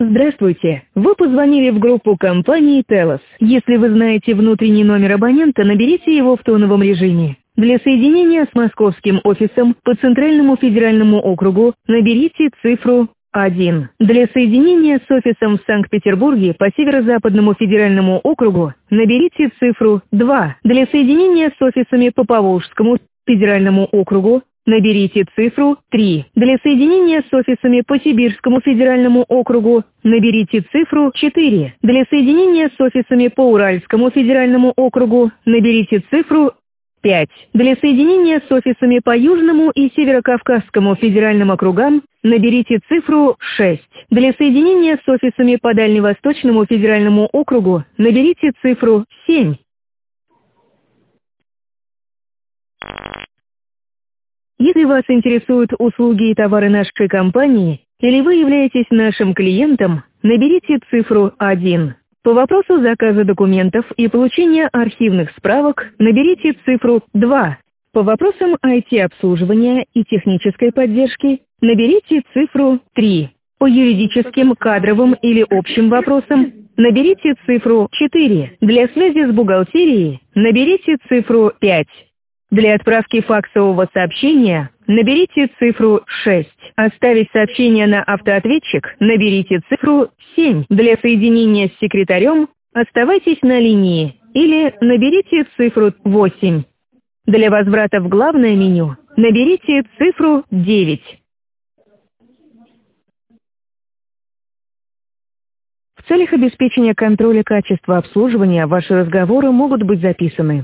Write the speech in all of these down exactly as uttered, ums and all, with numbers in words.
Здравствуйте! Вы позвонили в группу компании Телос. Если вы знаете внутренний номер абонента, наберите его в тоновом режиме. Для соединения с московским офисом по Центральному федеральному округу наберите цифру один. Для соединения с офисом в Санкт-Петербурге по Северо-Западному федеральному округу наберите цифру два. Для соединения с офисами по Поволжскому федеральному округу наберите цифру три. Для соединения с офисами по Сибирскому федеральному округу наберите цифру четыре. Для соединения с офисами по Уральскому федеральному округу наберите цифру пять. Для соединения с офисами по Южному и Северокавказскому федеральным округам наберите цифру шесть. Для соединения с офисами по Дальневосточному федеральному округу наберите цифру семь. Если вас интересуют услуги и товары нашей компании, или вы являетесь нашим клиентом, наберите цифру один. По вопросу заказа документов и получения архивных справок наберите цифру два. По вопросам ай ти-обслуживания и технической поддержки наберите цифру три. По юридическим, кадровым или общим вопросам наберите цифру четыре. Для связи с бухгалтерией наберите цифру пять. Для отправки факсового сообщения наберите цифру шесть. Оставить сообщение на автоответчик наберите цифру семь. Для соединения с секретарем оставайтесь на линии или наберите цифру восемь. Для возврата в главное меню наберите цифру девять. В целях обеспечения контроля качества обслуживания ваши разговоры могут быть записаны.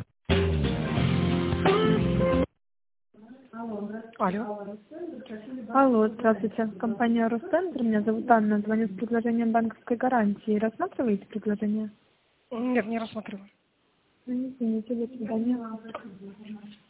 Алло. Алло, здравствуйте. Компания Росцентр. Меня зовут Анна. Звоню с предложением банковской гарантии. Рассматриваете предложение? Нет, не рассматриваю. Извините, до свидания.